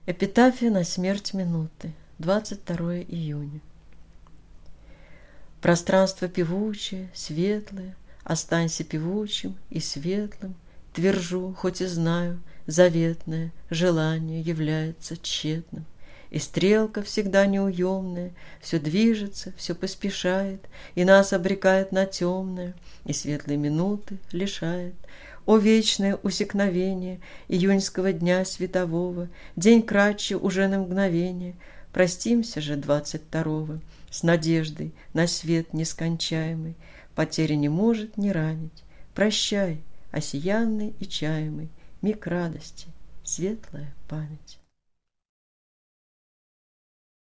Эпитафия на смерть минуты. 22 июня. Пространство певучее, светлое, останься певучим и светлым. Твержу, хоть и знаю, заветное желание является тщетным. И стрелка всегда неуемная все движется, все поспешает, и нас обрекает на темное, и светлые минуты лишает. О вечное усекновение июньского дня светового, день кратче уже на мгновение. Простимся же 22-го с надеждой на свет нескончаемый. Потеря не может не ранить. Прощай, осиянный и чаемый миг радости, светлая память.